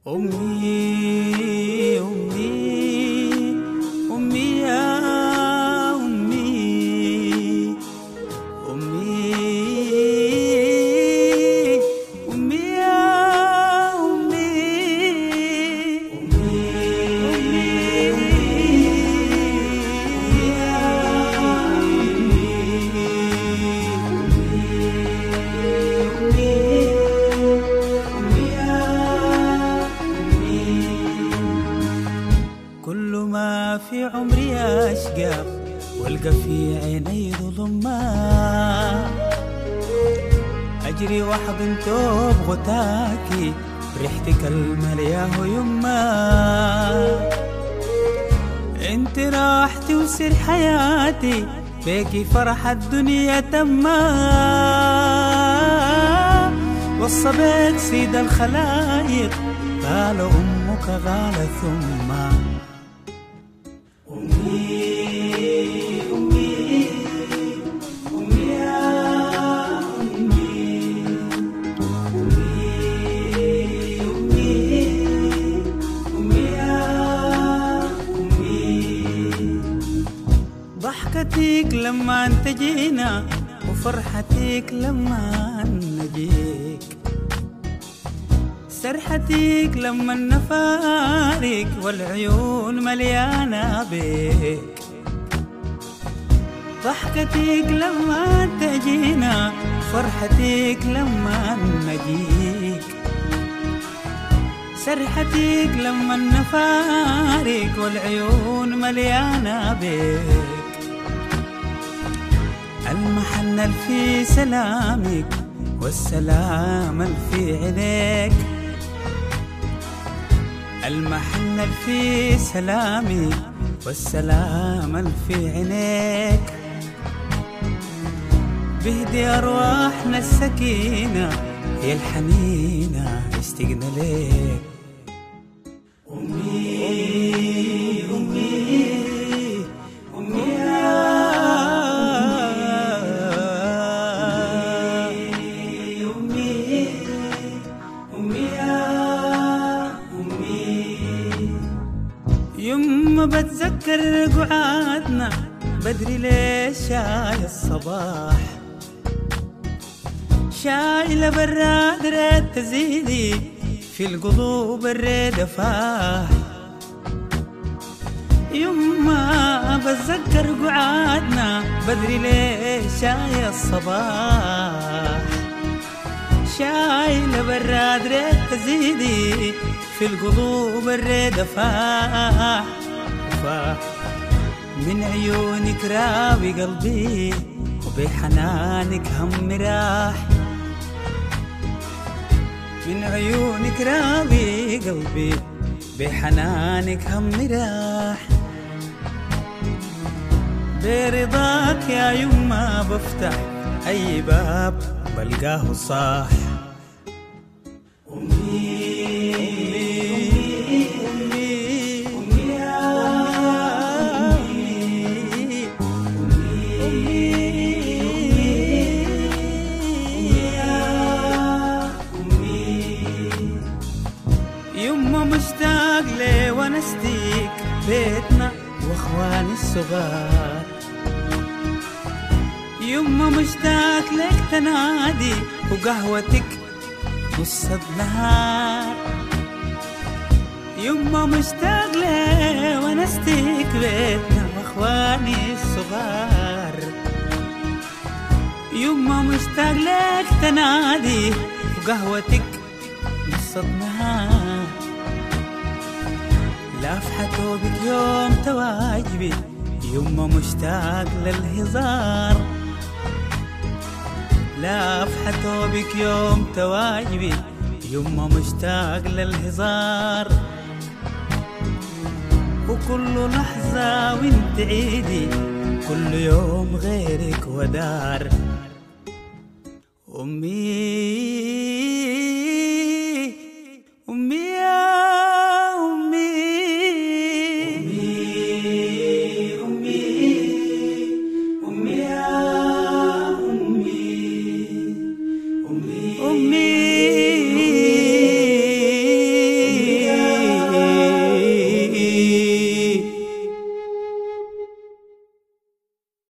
أمي أمي أمي يا أمي أمي أمي يا كل ما في عمري أشقى والقى في عيني ظلمات، أجري واحضن توب غتاكي بريحتك الملياه يما. انت راحتي وسر حياتي بيكي فرح الدنيا تما. وصى بيك سيد الخلايق قال أمك قال ثم ضحكتك لما انت جينا وفرحتك لما نجيك، سرحتك لما نفارق والعيون مليانة بيك. ضحكتك لما انت جينا فرحتك لما نجيك، سرحتك لما نفارق والعيون مليانة بيك. المحن في سلامك والسلام في عينيك، المحن في سلامك والسلام في عينيك. بهدي أرواحنا السكينة هي الحنينة اشتقنا ليك. أمي أمي أمي يما بتذكر قعادنا بدري ليش شاي الصباح، شايلة براد ريد تزيدي في القلوب الريد فاح. يما بتذكر قعادنا بدري ليش شاي الصباح، شايلة براد ريد تزيدي في القلوب الريد فاح. من عيونك راوي قلبي وبحنانك هم راح، من عيونك راوي قلبي بحنانك هم راح. برضاك يا يما بفتح أي باب بلقاه صاح. يما مشتاق لي ونستيك بيتنا واخواني الصغار، يما مشتاق لك تنادي وقهوتك نص النهار. يما مشتاق لي ونستيك بيتنا واخواني الصغار، يما مشتاق لك تنادي وقهوتك نص النهار. لافحة ثوبك يوم تواجبي يما مشتاق للهزار، لافحة ثوبك يوم تواجبي يما مشتاق للهزار. وكل لحظة وانت عيدي كل يوم غيرك ودار. أمي